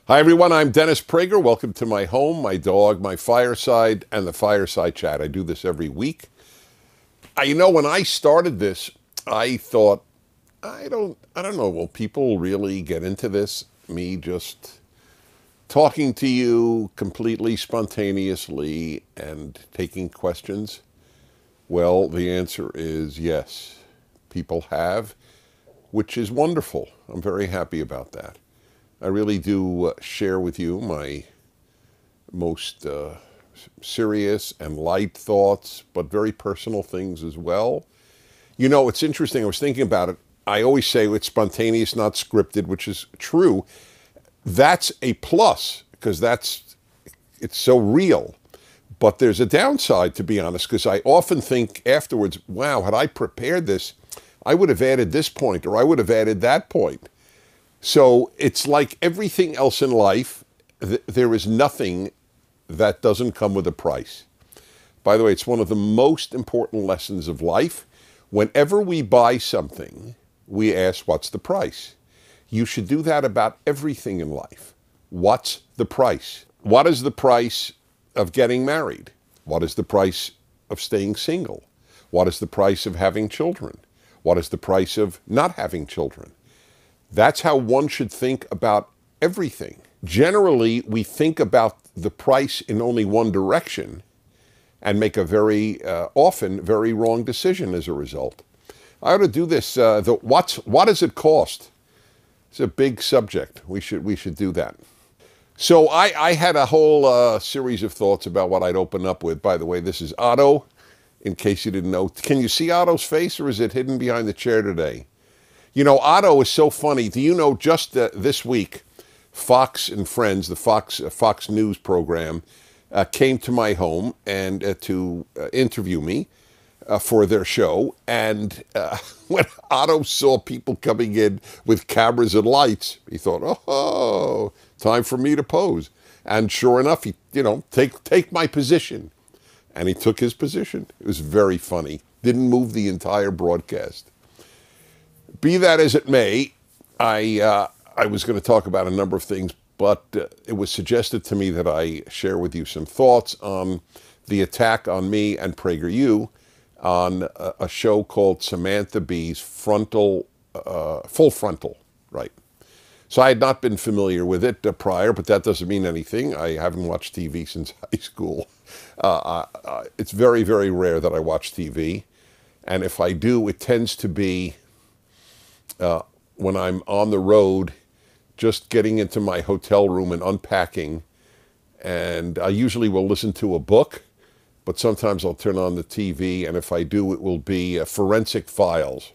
Hi, everyone. I'm Dennis Prager. Welcome to my home, my dog, my fireside, and the fireside chat. I do this every week. When I started this, I thought, I don't know, will people really get into this? Me just talking to you completely spontaneously and taking questions? Well, the answer is yes. People have, which is wonderful. I'm very happy about that. I really do share with you my most serious and light thoughts, but very personal things as well. It's interesting. I was thinking about it. I always say it's spontaneous, not scripted, which is true. That's a plus because it's so real. But there's a downside, to be honest, because I often think afterwards, wow, had I prepared this, I would have added this point or I would have added that point. So it's like everything else in life, there is nothing that doesn't come with a price. By the way, it's one of the most important lessons of life. Whenever we buy something, we ask, what's the price? You should do that about everything in life. What's the price? What is the price of getting married? What is the price of staying single? What is the price of having children? What is the price of not having children? That's how one should think about everything. Generally, we think about the price in only one direction and make a very often very wrong decision as a result. I ought to do this. What does it cost? It's a big subject. We should do that. So I had a whole series of thoughts about what I'd open up with. By the way, this is Otto, in case you didn't know. Can you see Otto's face, or is it hidden behind the chair today? Otto is so funny. Do you know just this week, Fox and Friends, the Fox News program, came to my home and to interview me for their show. And when Otto saw people coming in with cameras and lights, he thought, oh, time for me to pose. And sure enough, he, take my position. And he took his position. It was very funny. Didn't move the entire broadcast. Be that as it may, I was going to talk about a number of things, but it was suggested to me that I share with you some thoughts on the attack on me and PragerU on a show called Samantha Bee's Full Frontal, right? So I had not been familiar with it prior, but that doesn't mean anything. I haven't watched TV since high school. It's very, very rare that I watch TV, and if I do, it tends to be when I'm on the road, just getting into my hotel room and unpacking. And I usually will listen to a book, but sometimes I'll turn on the TV, and if I do, it will be Forensic Files.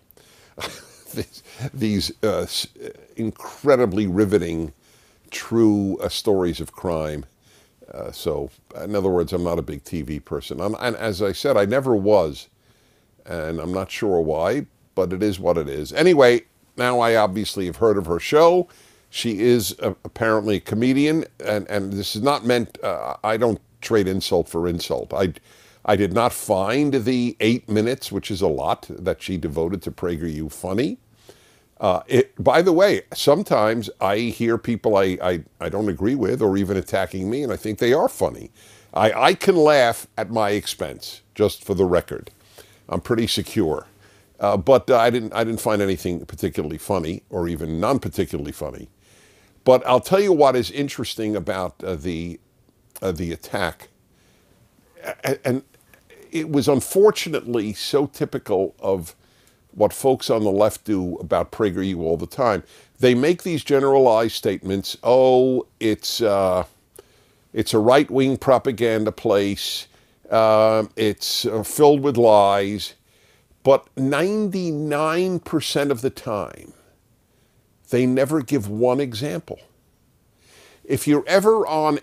these incredibly riveting, true stories of crime. So, in other words, I'm not a big TV person. And as I said, I never was, and I'm not sure why, but it is what it is. Anyway, now I obviously have heard of her show. She is apparently a comedian, and this is not meant, I don't trade insult for insult. I did not find the 8 minutes, which is a lot, that she devoted to PragerU funny. By the way, sometimes I hear people I don't agree with or even attacking me, and I think they are funny. I can laugh at my expense, just for the record. I'm pretty secure. But I didn't find anything particularly funny or even non-particularly funny. But I'll tell you what is interesting about the attack. And it was unfortunately so typical of what folks on the left do about PragerU all the time. They make these generalized statements. Oh, it's a right-wing propaganda place. It's filled with lies. But 99% of the time, they never give one example. If you're ever on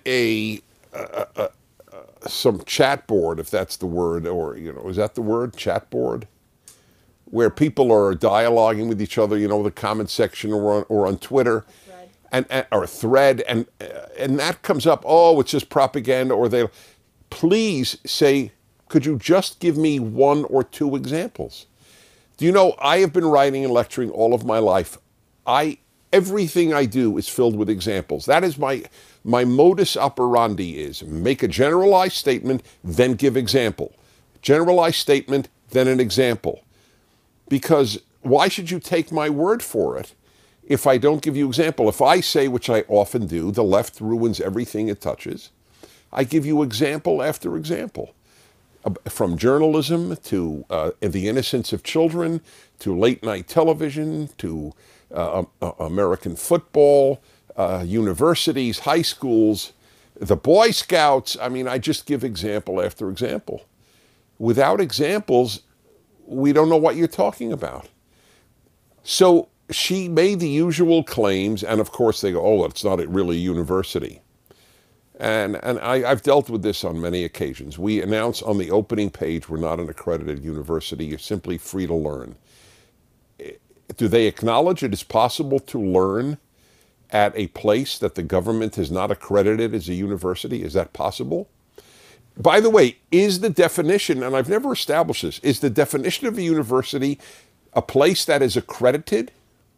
some chat board, if that's the word, or, is that the word, chat board? Where people are dialoguing with each other, the comment section or on Twitter. Or a thread, and that comes up, oh, it's just propaganda, or please say, could you just give me one or two examples? Do you know, I have been writing and lecturing all of my life. I Everything I do is filled with examples. That is my modus operandi is make a generalized statement, then give example. Generalized statement, then an example. Because why should you take my word for it if I don't give you example? If I say, which I often do, the left ruins everything it touches, I give you example after example. From journalism to the innocence of children, to late night television, to American football, universities, high schools, the Boy Scouts. I mean, I just give example after example. Without examples, we don't know what you're talking about. So she made the usual claims, and of course they go, oh, it's not really a university. And I've dealt with this on many occasions. We announce on the opening page we're not an accredited university. You're simply free to learn. Do they acknowledge it is possible to learn at a place that the government has not accredited as a university? Is that possible? By the way, is the definition, and I've never established this, is the definition of a university a place that is accredited?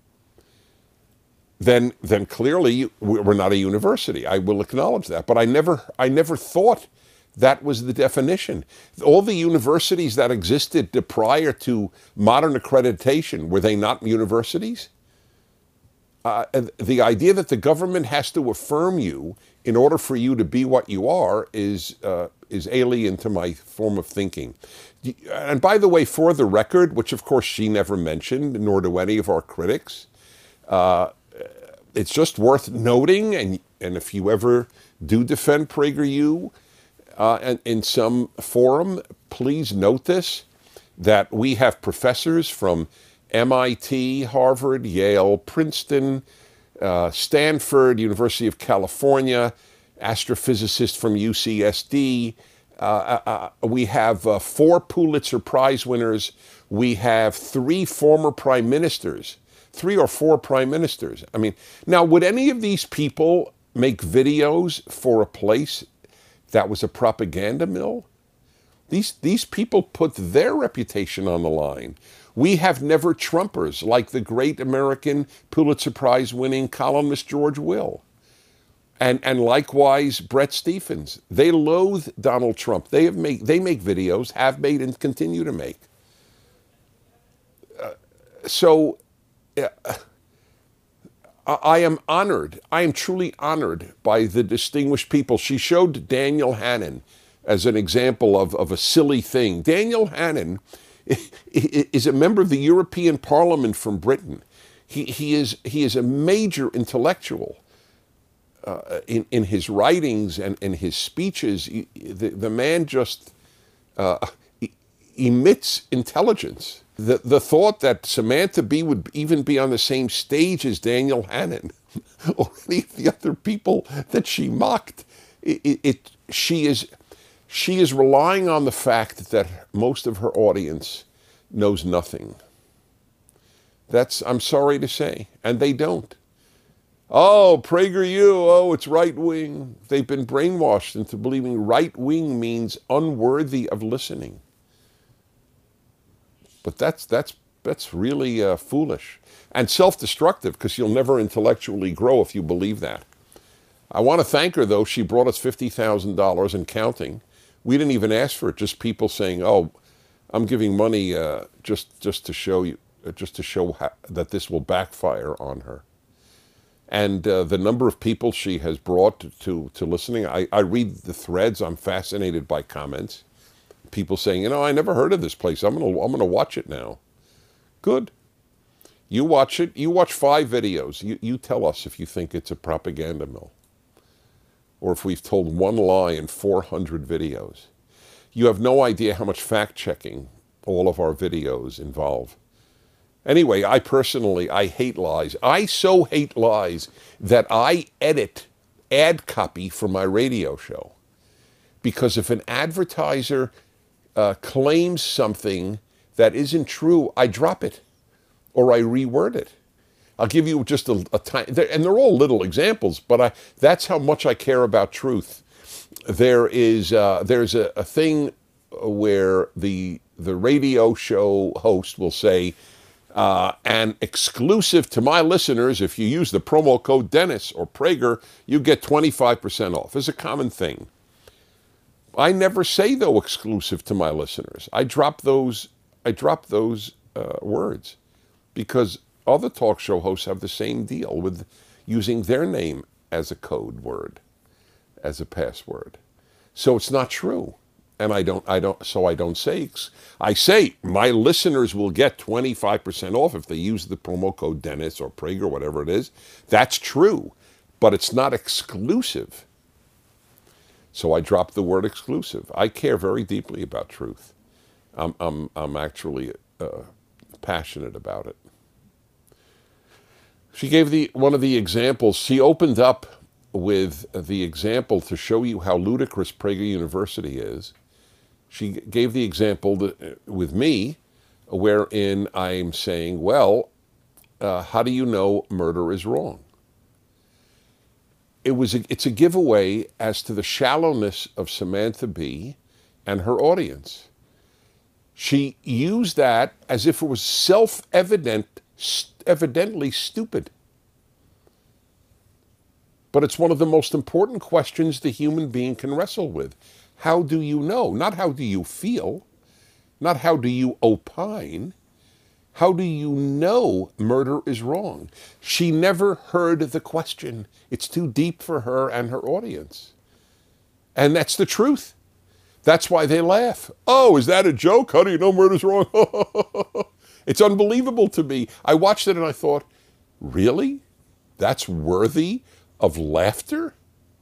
Then clearly we're not a university. I will acknowledge that. But I never thought that was the definition. All the universities that existed prior to modern accreditation, were they not universities? The idea that the government has to affirm you in order for you to be what you are is alien to my form of thinking. And by the way, for the record, which of course she never mentioned, nor do any of our critics, it's just worth noting, and if you ever do defend PragerU and in some forum, please note this, that we have professors from MIT, Harvard, Yale, Princeton, Stanford, University of California, astrophysicists from UCSD. We have 4 Pulitzer Prize winners. We have 3 former prime ministers. 3 or 4 prime ministers. I mean, now, would any of these people make videos for a place that was a propaganda mill? These people put their reputation on the line. We have never Trumpers like the great American Pulitzer Prize winning columnist George Will. And likewise, Bret Stephens. They loathe Donald Trump. They make videos, have made, and continue to make. So I am honored. I am truly honored by the distinguished people. She showed Daniel Hannan as an example of a silly thing. Daniel Hannan is a member of the European Parliament from Britain. He is a major intellectual in his writings and in his speeches. The man just emits intelligence. The thought that Samantha Bee would even be on the same stage as Daniel Hannan or any of the other people that she mocked, she is relying on the fact that most of her audience knows nothing. I'm sorry to say, and they don't. Oh, PragerU, oh, it's right-wing. They've been brainwashed into believing right-wing means unworthy of listening. But that's really foolish and self-destructive, because you'll never intellectually grow if you believe that. I want to thank her, though. She brought us $50,000 and counting. We didn't even ask for it. Just people saying, "Oh, I'm giving money just to show you, that this will backfire on her." And the number of people she has brought to listening, I read the threads. I'm fascinated by comments. People saying, I never heard of this place. I'm gonna watch it now. Good. You watch it. You watch 5 videos. You tell us if you think it's a propaganda mill, or if we've told one lie in 400 videos. You have no idea how much fact-checking all of our videos involve. Anyway, I hate lies. I so hate lies that I edit ad copy for my radio show. Because if an advertiser claims something that isn't true, I drop it or I reword it. I'll give you just a tiny, and they're all little examples, but that's how much I care about truth. There's a thing where the radio show host will say, And exclusive to my listeners, if you use the promo code Dennis or Prager, you get 25% off. It's a common thing. I never say, though, exclusive to my listeners. I drop those words because other talk show hosts have the same deal with using their name as a code word, as a password. So it's not true. And I don't say, I say my listeners will get 25% off if they use the promo code Dennis or Prager, whatever it is. That's true, but it's not exclusive. So I dropped the word exclusive. I care very deeply about truth. I'm actually passionate about it. She gave one of the examples. She opened up with the example to show you how ludicrous Prager University is. She gave the example with me, wherein I'm saying, well, how do you know murder is wrong? It's a giveaway as to the shallowness of Samantha Bee and her audience. She used that as if it was evidently stupid. But it's one of the most important questions the human being can wrestle with. How do you know? Not how do you feel, not how do you opine. How do you know murder is wrong? She never heard the question. It's too deep for her and her audience. And that's the truth. That's why they laugh. Oh, is that a joke? How do you know murder's wrong? It's unbelievable to me. I watched it and I thought, really? That's worthy of laughter?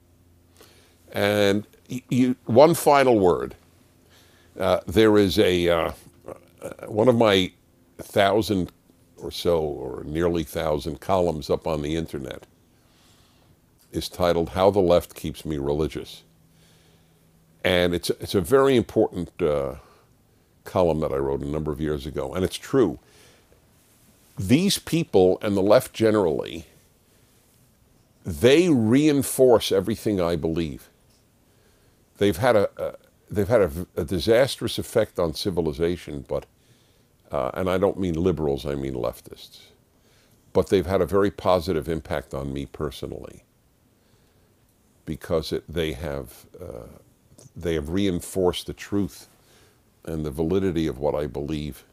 And one final word. There is one of my 1,000 or so, or nearly 1,000 columns up on the internet is titled "How the Left Keeps Me Religious," and it's a very important column that I wrote a number of years ago, and it's true. These people and the left generally, they reinforce everything I believe. They've had a disastrous effect on civilization, but and I don't mean liberals, I mean leftists. But they've had a very positive impact on me personally because they have reinforced the truth and the validity of what I believe.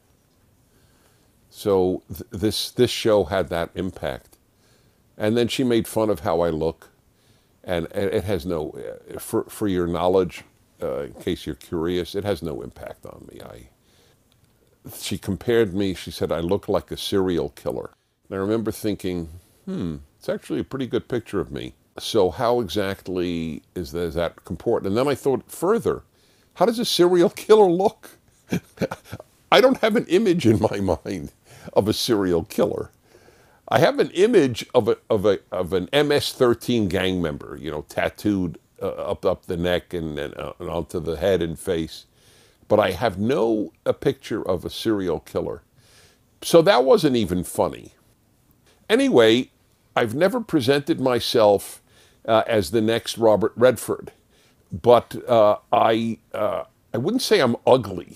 So this show had that impact. And then she made fun of how I look. And it has no, for your knowledge, in case you're curious, it has no impact on me. She compared me, she said, I look like a serial killer. And I remember thinking, it's actually a pretty good picture of me. So how exactly is that comport? And then I thought further, how does a serial killer look? I don't have an image in my mind of a serial killer. I have an image of an MS-13 gang member, tattooed up the neck and onto the head and face. But I have a picture of a serial killer. So that wasn't even funny. Anyway, I've never presented myself as the next Robert Redford, but I wouldn't say I'm ugly.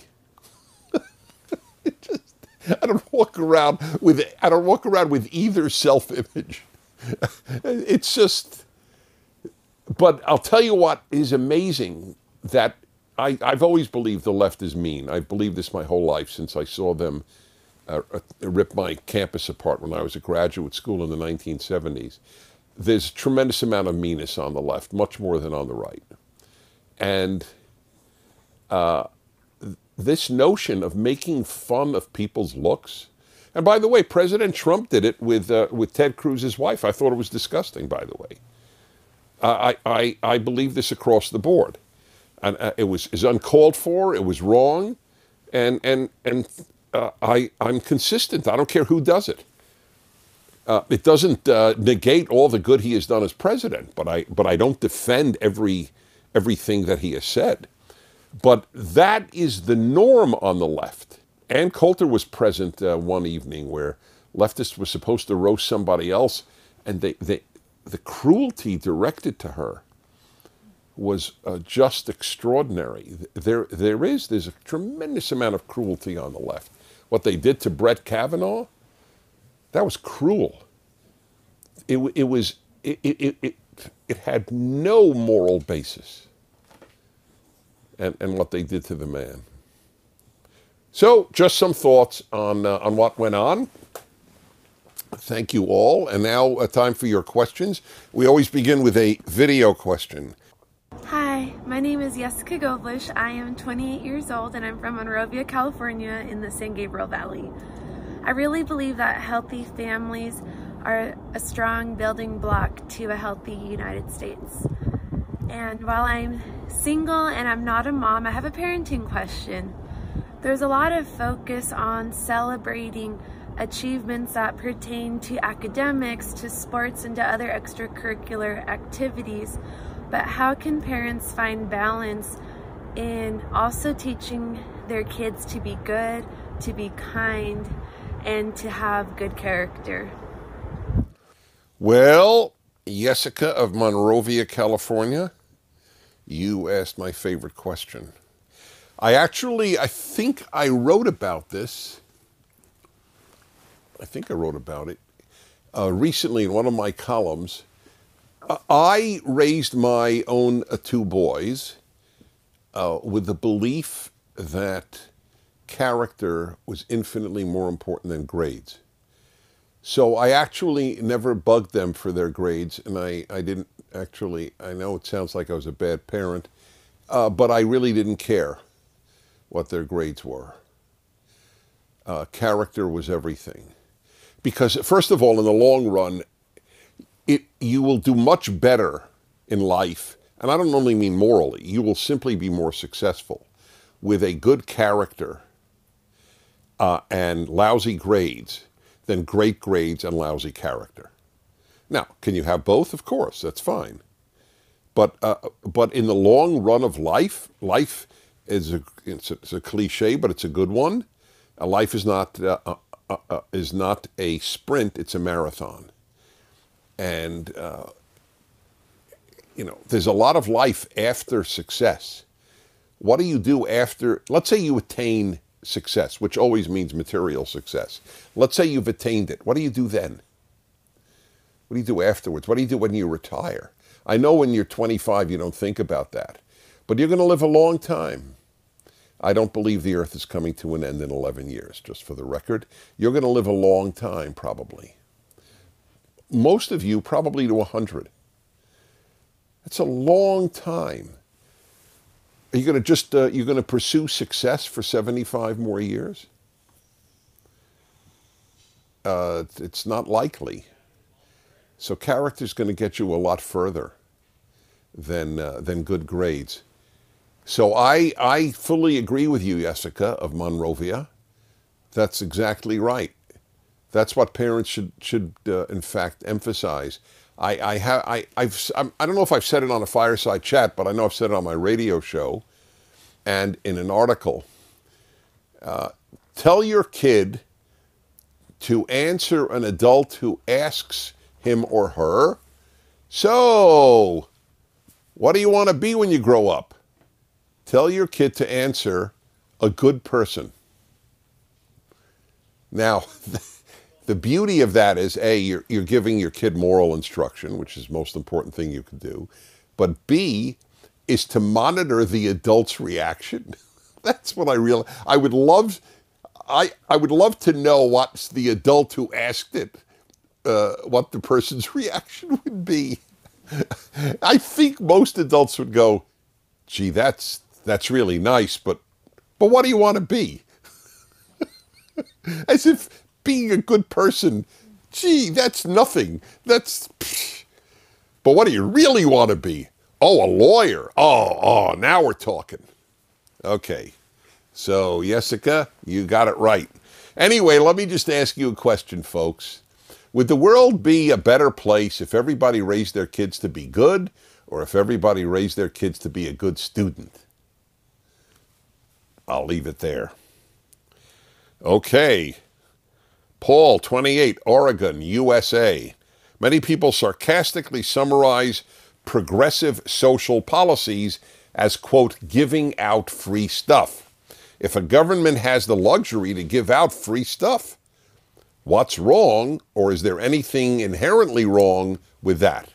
I don't walk around with either self-image. It's just, but I'll tell you what is amazing, that I've always believed the left is mean. I've believed this my whole life since I saw them rip my campus apart when I was at graduate school in the 1970s. There's a tremendous amount of meanness on the left, much more than on the right. And this notion of making fun of people's looks, and by the way, President Trump did it with Ted Cruz's wife. I thought it was disgusting, by the way. I believe this across the board. And it was uncalled for. It was wrong, and I'm consistent. I don't care who does it. It doesn't negate all the good he has done as president, but I don't defend everything that he has said. But that is the norm on the left. Ann Coulter was present one evening where leftists were supposed to roast somebody else, and the cruelty directed to her was just extraordinary. There's a tremendous amount of cruelty on the left. What they did to Brett Kavanaugh, That was cruel. It had no moral basis, and what they did to the man. So, just some thoughts on what went on. Thank you all. And now, time for your questions. We always begin with a video question. Hi, my name is Jessica Goblish. I am 28 years old and I'm from Monrovia, California in the San Gabriel Valley. I really believe that healthy families are a strong building block to a healthy United States. And while I'm single and I'm not a mom, I have a parenting question. There's a lot of focus on celebrating achievements that pertain to academics, to sports, and to other extracurricular activities. But how can parents find balance in also teaching their kids to be good, to be kind, and to have good character? Well, Jessica of Monrovia, California, you asked my favorite question. I think I wrote about this. I think I wrote about it recently in one of my columns. I raised my own two boys with the belief that character was infinitely more important than grades. So I actually never bugged them for their grades, and I didn't actually, I know it sounds like I was a bad parent, but I really didn't care what their grades were. Character was everything. Because first of all, in the long run, you will do much better in life, and I don't only mean morally, you will simply be more successful with a good character and lousy grades than great grades and lousy character. Now, can you have both? Of course, that's fine. But in the long run of life, life is it's a cliche, but it's a good one. Life is not a sprint; it's a marathon. And there's a lot of life after success. What do you do after? Let's say you attain success, which always means material success. Let's say you've attained it. What do you do then? What do you do afterwards? What do you do when you retire? I know when you're 25, you don't think about that, but you're going to live a long time. I don't believe the earth is coming to an end in 11 years, just for the record. You're going to live a long time, probably. Most of you, probably to 100. That's a long time. Are you going to you're going to pursue success for 75 more years? It's not likely. So character is going to get you a lot further than good grades. So I fully agree with you, Jessica of Monrovia. That's exactly right. That's what parents should in fact emphasize. I don't know if I've said it on a fireside chat, but I know I've said it on my radio show and in an article. Tell your kid to answer an adult who asks him or her, "So, what do you want to be when you grow up?" Tell your kid to answer, "A good person." Now, the beauty of that is, A, you're giving your kid moral instruction, which is the most important thing you can do. But B, is to monitor the adult's reaction. That's what I realize. I would love to know what's the adult who asked it, what the person's reaction would be. I think most adults would go, "Gee, that's really nice, but what do you want to be?" As if being a good person, gee, that's nothing. But what do you really want to be? Oh, a lawyer. Oh, now we're talking. Okay. So, Jessica, you got it right. Anyway, let me just ask you a question, folks. Would the world be a better place if everybody raised their kids to be good, or if everybody raised their kids to be a good student? I'll leave it there. Okay. Paul, 28, Oregon, USA. Many people sarcastically summarize progressive social policies as, quote, giving out free stuff. If a government has the luxury to give out free stuff, What's wrong, or is there anything inherently wrong with that?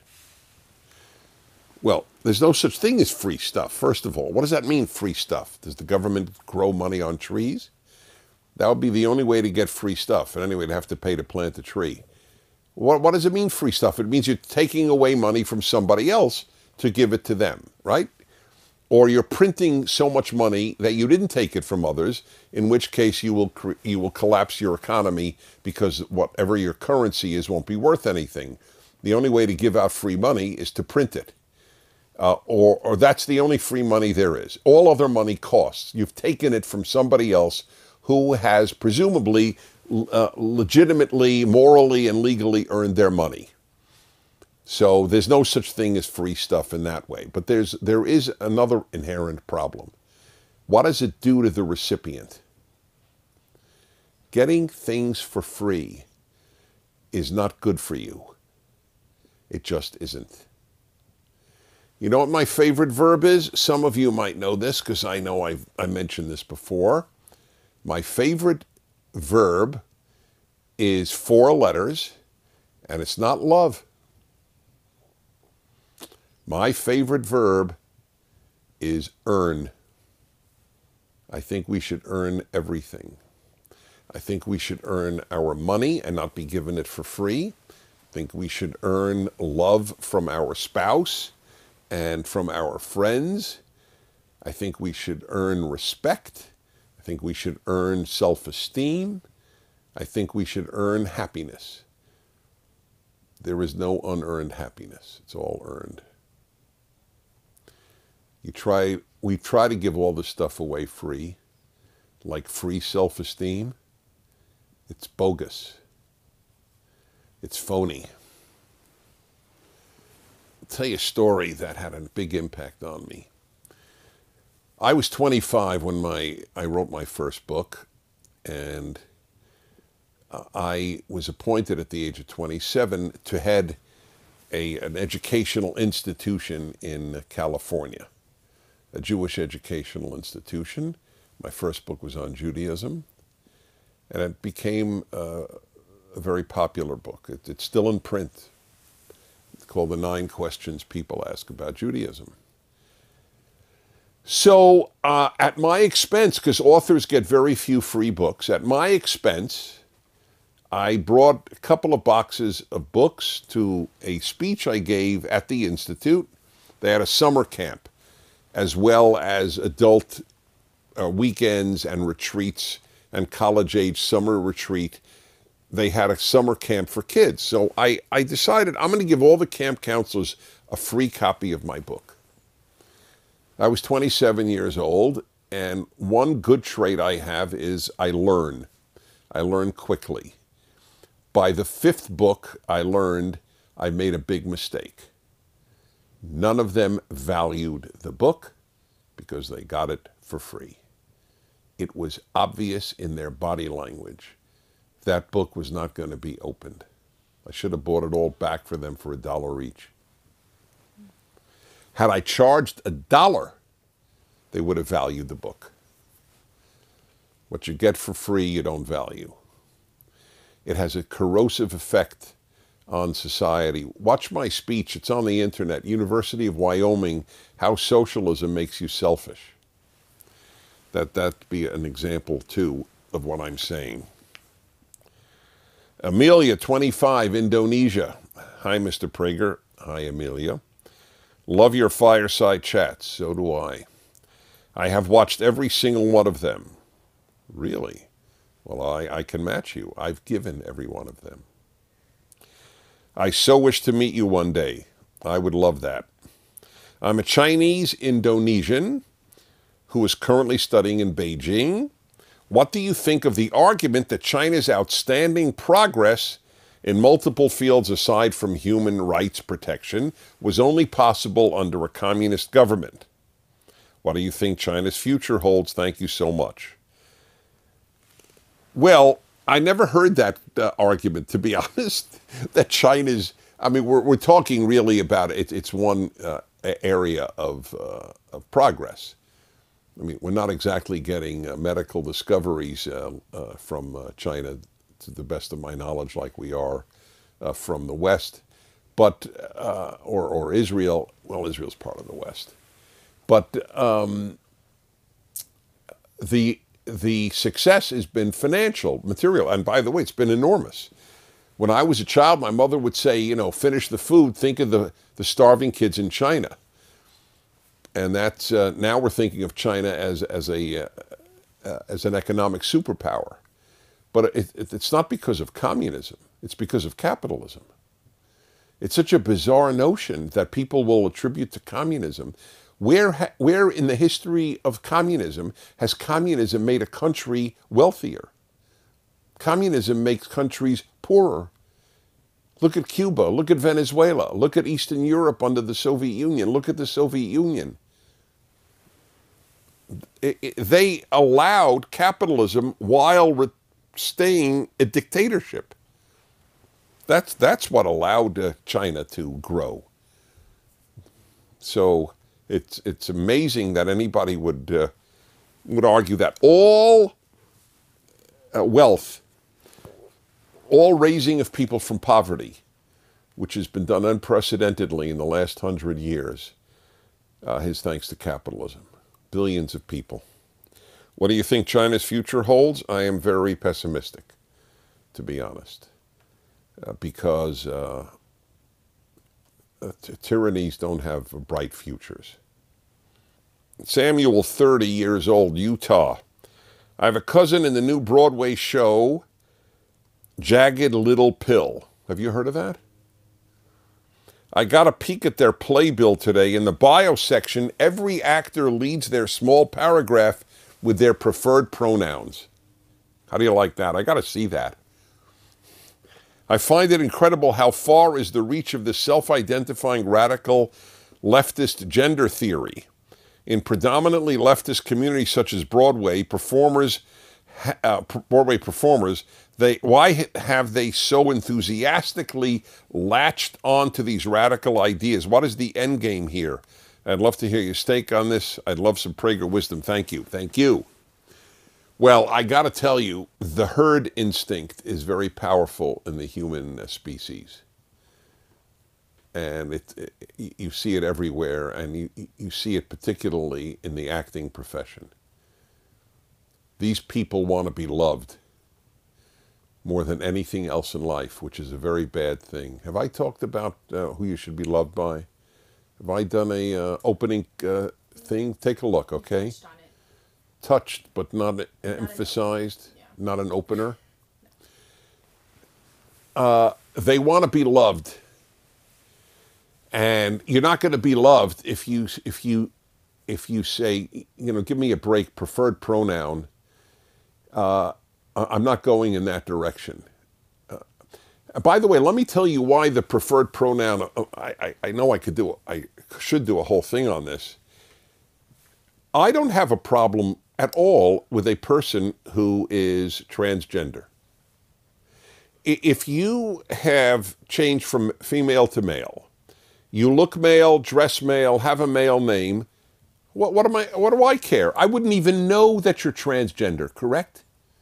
Well, there's no such thing as free stuff, first of all. What does that mean, free stuff? Does the government grow money on trees? That would be the only way to get free stuff. And anyway, you'd have to pay to plant a tree. What does it mean, free stuff? It means you're taking away money from somebody else to give it to them, right? Or you're printing so much money that you didn't take it from others, in which case you will collapse your economy because whatever your currency is won't be worth anything. The only way to give out free money is to print it. Or that's the only free money there is. All other money costs. You've taken it from somebody else who has presumably legitimately, morally, and legally earned their money. So there's no such thing as free stuff in that way. But there is another inherent problem. What does it do to the recipient? Getting things for free is not good for you. It just isn't. You know what my favorite verb is? Some of you might know this because I know I mentioned this before. My favorite verb is 4 letters, and it's not love. My favorite verb is earn. I think we should earn everything. I think we should earn our money and not be given it for free. I think we should earn love from our spouse and from our friends. I think we should earn respect. I think we should earn self-esteem. I think we should earn happiness. There is no unearned happiness. It's all earned. We try to give all this stuff away free, like free self-esteem. It's bogus. It's phony. I'll tell you a story that had a big impact on me. I was 25 when I wrote my first book, and I was appointed at the age of 27 to head an educational institution in California, a Jewish educational institution. My first book was on Judaism, and it became a very popular book. It's still in print. It's called The 9 Questions People Ask About Judaism. So at my expense, because authors get very few free books, at my expense, I brought a couple of boxes of books to a speech I gave at the Institute. They had a summer camp, as well as adult weekends and retreats and college-age summer retreat. They had a summer camp for kids. So I decided I'm going to give all the camp counselors a free copy of my book. I was 27 years old, and one good trait I have is I learn. I learn quickly. By the 5th book, I learned I made a big mistake. None of them valued the book because they got it for free. It was obvious in their body language. That book was not going to be opened. I should have bought it all back for them for $1 each. Had I charged $1, they would have valued the book. What you get for free, you don't value. It has a corrosive effect on society. Watch my speech. It's on the internet. University of Wyoming, How Socialism Makes You Selfish. That'd be an example, too, of what I'm saying. Amelia, 25, Indonesia. Hi, Mr. Prager. Hi, Amelia. Love your fireside chats. So do I. I have watched every single one of them. Really? Well, I can match you. I've given every one of them. I so wish to meet you one day. I would love that. I'm a Chinese Indonesian who is currently studying in Beijing. What do you think of the argument that China's outstanding progress in multiple fields aside from human rights protection was only possible under a communist government? What do you think China's future holds? Thank you so much. Well, I never heard that argument, to be honest, that China's, I mean, we're talking really about it. It's one area of progress. I mean, we're not exactly getting medical discoveries from China to the best of my knowledge, like we are from the West, but or Israel. Well, Israel's part of the West, but the success has been financial, material, and by the way, it's been enormous. When I was a child, my mother would say, you know, finish the food, think of the starving kids in China. And that's now we're thinking of China as an economic superpower. But it's not because of communism. It's because of capitalism. It's such a bizarre notion that people will attribute to communism. Where in the history of communism has communism made a country wealthier? Communism makes countries poorer. Look at Cuba. Look at Venezuela. Look at Eastern Europe under the Soviet Union. Look at the Soviet Union. They allowed capitalism while staying a dictatorship. That's what allowed China to grow. So it's amazing that anybody would argue that all wealth, all raising of people from poverty, which has been done unprecedentedly in the last 100 years, is thanks to capitalism. Billions of people. What do you think China's future holds? I am very pessimistic, to be honest, because tyrannies don't have bright futures. Samuel, 30 years old, Utah. I have a cousin in the new Broadway show, Jagged Little Pill. Have you heard of that? I got a peek at their playbill today. In the bio section, every actor leads their small paragraph with their preferred pronouns. How do you like that? I got to see that. I find it incredible how far is the reach of the self-identifying radical leftist gender theory. In predominantly leftist communities such as Broadway performers, why have they so enthusiastically latched onto these radical ideas? What is the end game here? I'd love to hear your take on this. I'd love some Prager wisdom. Thank you. Thank you. Well, I got to tell you, the herd instinct is very powerful in the human species. And you see it everywhere, and you see it particularly in the acting profession. These people want to be loved more than anything else in life, which is a very bad thing. Have I talked about who you should be loved by? Have I done a opening thing? Take a look, okay? Touched, but not emphasized, not an opener. They want to be loved, and you're not going to be loved if you say, you know, give me a break, preferred pronoun. I'm not going in that direction. By the way, let me tell you why the preferred pronoun. I know I should do a whole thing on this. I don't have a problem at all with a person who is transgender. If you have changed from female to male, you look male, dress male, have a male name, what do I care? I wouldn't even know that you're transgender, correct?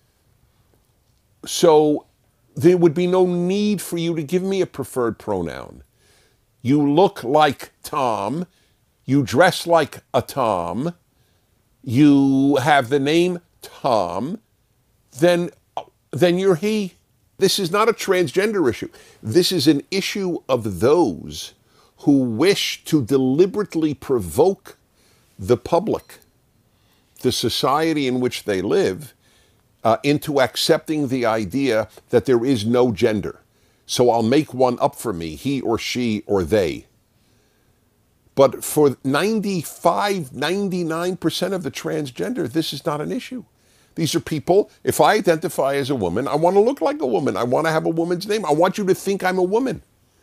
So there would be no need for you to give me a preferred pronoun. You look like Tom, you dress like a Tom, you have the name Tom, then you're he. This is not a transgender issue. This is an issue of those who wish to deliberately provoke the public, the society in which they live, into accepting the idea that there is no gender. So I'll make one up for me, he or she or they. But for 95, 99% of the transgender, this is not an issue. These are people, if I identify as a woman, I want to look like a woman. I want to have a woman's name. I want you to think I'm a woman.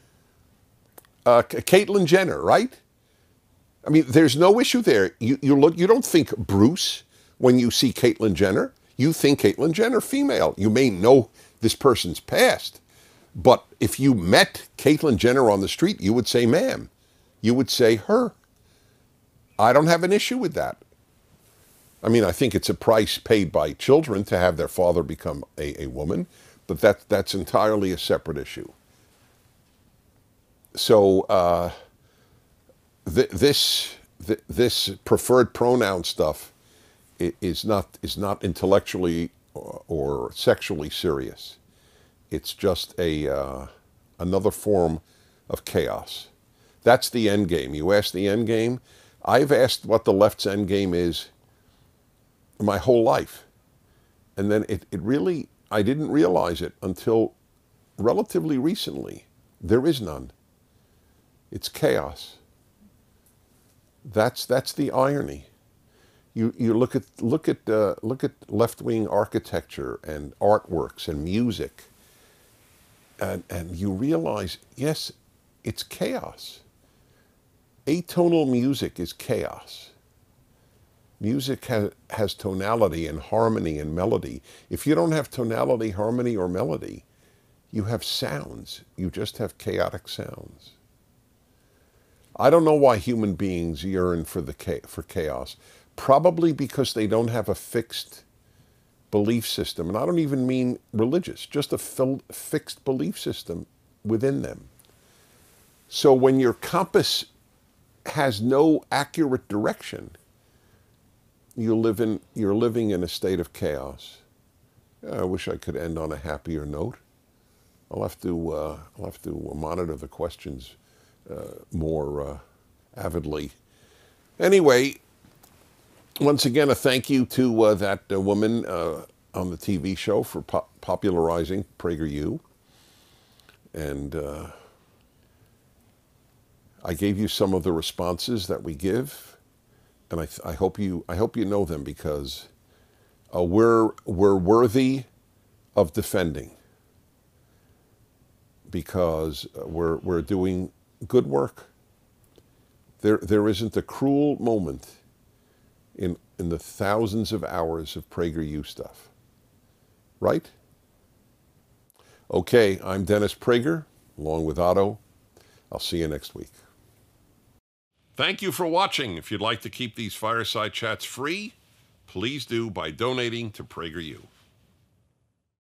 Caitlyn Jenner, right? I mean, there's no issue there. You don't think Bruce when you see Caitlyn Jenner. You think Caitlyn Jenner, female. You may know this person's past, but if you met Caitlyn Jenner on the street, you would say, ma'am. You would say her. I don't have an issue with that. I mean, I think it's a price paid by children to have their father become a woman, but that's entirely a separate issue. So this preferred pronoun stuff is not intellectually or sexually serious. It's just another form of chaos. That's the end game. You ask the end game. I've asked what the left's end game is my whole life. And then it really, I didn't realize it until relatively recently. There is none. It's chaos. That's the irony. You look at left-wing architecture and artworks and music, and you realize, yes, it's chaos. Atonal music is chaos. Music has tonality and harmony and melody. If you don't have tonality, harmony, or melody, you have sounds. You just have chaotic sounds. I don't know why human beings yearn for chaos. Probably because they don't have a fixed belief system. And I don't even mean religious, just a fixed belief system within them. So when your compass has no accurate direction, you're living in a state of chaos. I wish I could end on a happier note. I'll have to monitor the questions more avidly. Anyway, once again, a thank you to that woman on the TV show for popularizing PragerU. And I gave you some of the responses that we give, and I hope you know them, because we're worthy of defending, because we're doing good work. There isn't a cruel moment in the thousands of hours of PragerU stuff. Right? Okay, I'm Dennis Prager, along with Otto. I'll see you next week. Thank you for watching. If you'd like to keep these fireside chats free, please do by donating to PragerU.